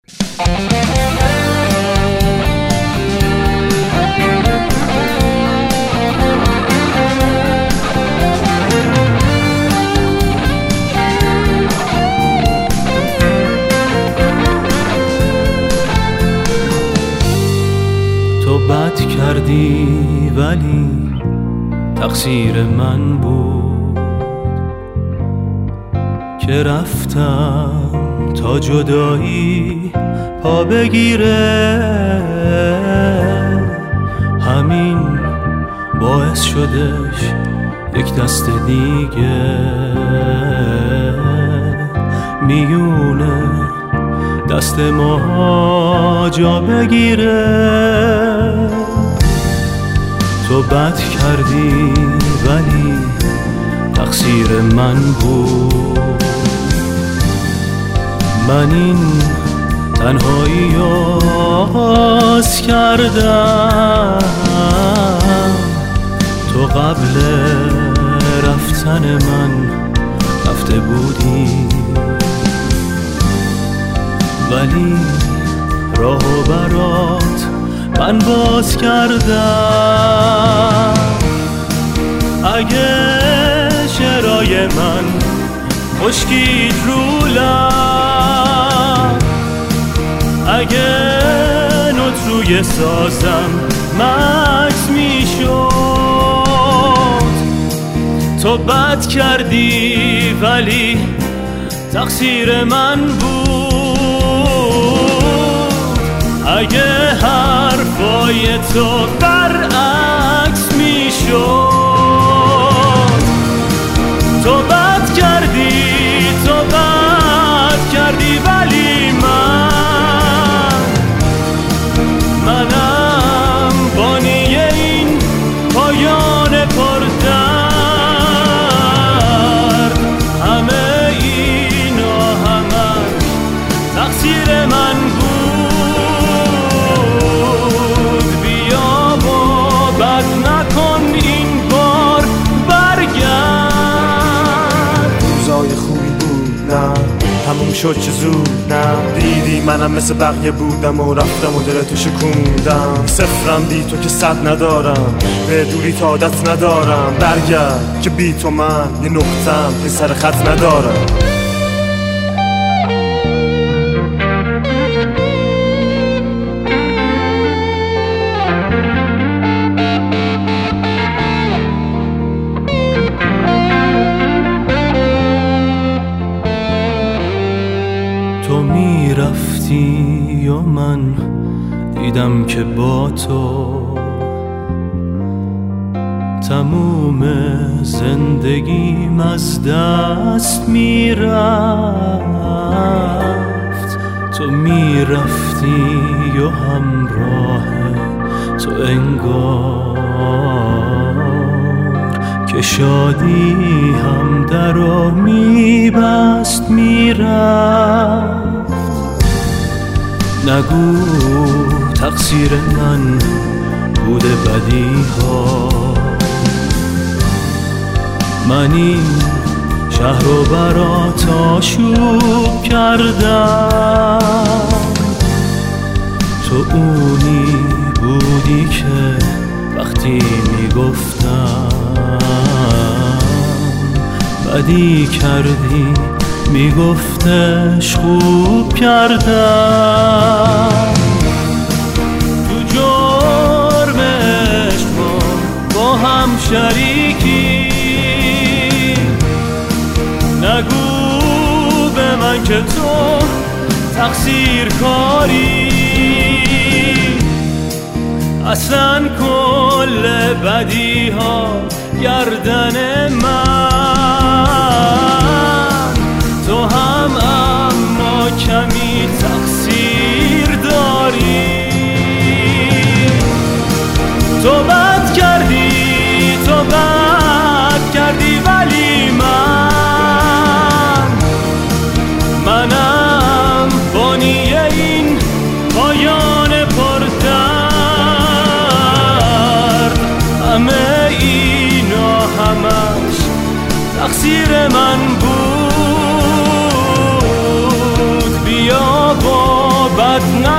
تو بد کردی ولی تقصیر من بود که رفتم تا جدایی پا بگیره. همین باعث شدش یک دست دیگه میونه دست ما جا بگیره. تو بد کردی ولی تقصیر من بود. من این تنهایی آغاز کردم، تو قبل رفتن من رفته بودی، ولی راهو برات من باز کردم. اگه شعرهای من خشکید رو لب، اگه نوت روی سازم مکس میشد. تو بد کردی ولی تقصیر من بود. اگه حرفای تو برعکس میشد. تو بد کردی، تو بد کردی ولی منم بانی این پایان پردرد. همه اینا همش تقصیر من بود. بیا و بد نکن این بار، برگرد. روزای خوبی بود نه تموم شد چه زود، نه دیدی منم مثل بقیه بودم و رفتم و دلتو شکوندم. صفرم بی تو که صد ندارم، به دوری تا عادت ندارم. برگرد که بی تو من یه نقطم که سر خط ندارم. تو میرفتی و من دیدم که با تو تموم زندگیم از دست میرفت. تو میرفتی و همراه تو انگار که شادی هم درو میبست میرفت. نگو تقصیر من بوده بدی ها، من این شهر رو برات آشوب کردم. تو اونی بودی که وقتی میگفتم بدی کردی میگفتش خوب کردم. تو جرم عشق با هم شریکی، نگو به من که تو تقصیر کاری. اصلا کل بدی ها گردن من، تو هم اما کمی تقصیر داری. تو بد کردی، تو بد کردی ولی منم بانی این پایان پردرد. همه اینا همش تقصیر من غمت